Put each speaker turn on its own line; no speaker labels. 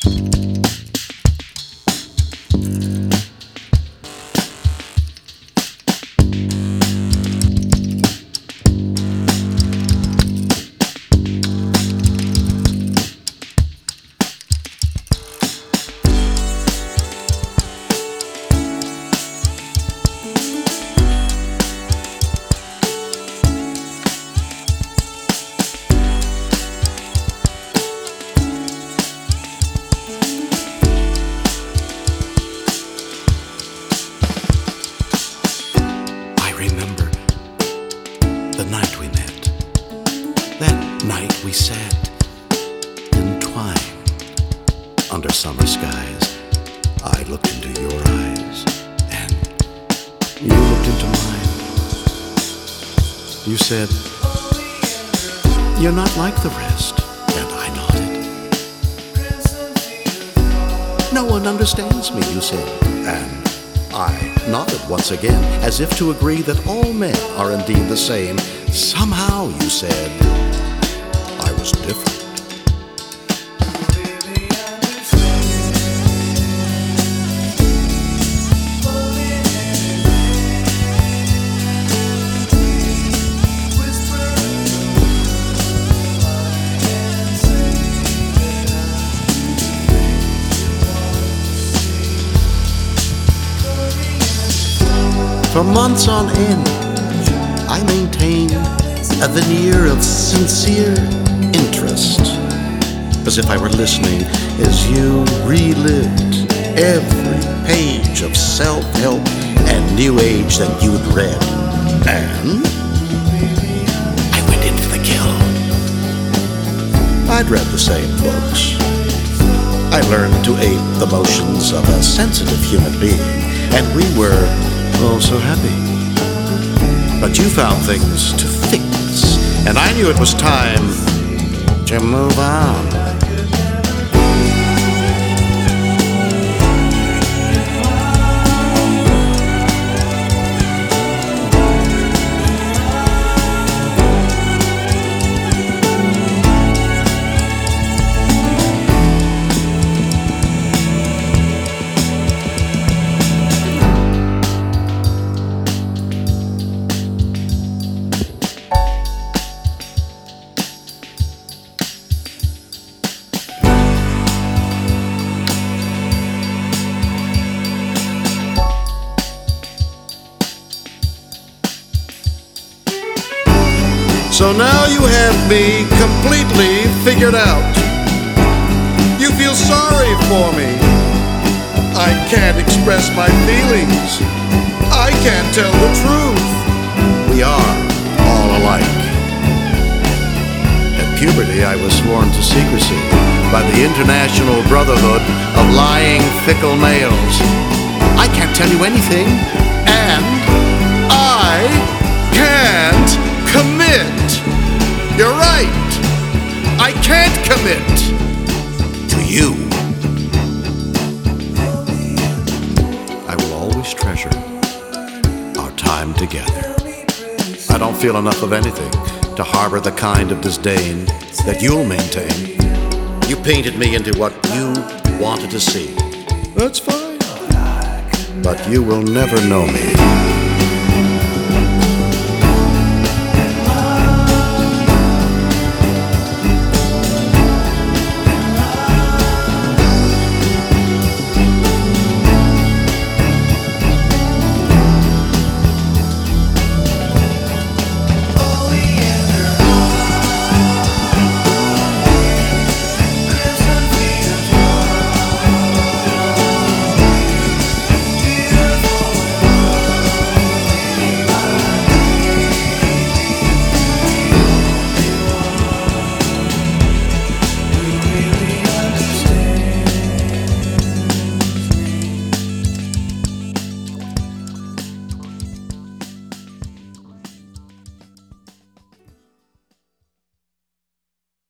We sat entwined under summer skies. I looked into your eyes, and you looked into mine. You said, "You're not like the rest," and I nodded. "No one understands me," you said, and I nodded once again, as if to agree that all men are indeed the same. Somehow, you said, I was different. For months on end, I maintained a veneer of sincere interest, as if I were listening as you relived every page of self-help and New Age that you'd read. And I went into the guild. I'd read the same books. I learned to ape the motions of a sensitive human being, and we were oh so happy. But you found things to fix, and I knew it was time to move on. So now you have me completely figured out. You feel sorry for me. I can't express my feelings. I can't tell the truth. We are all alike. At puberty, I was sworn to secrecy by the International Brotherhood of Lying Fickle Males. I can't tell you anything, and I can't commit. You're right. I can't commit to you. I will always treasure our time together. I don't feel enough of anything to harbor the kind of disdain that you'll maintain. You painted me into what you wanted to see. That's fine. But you will never know me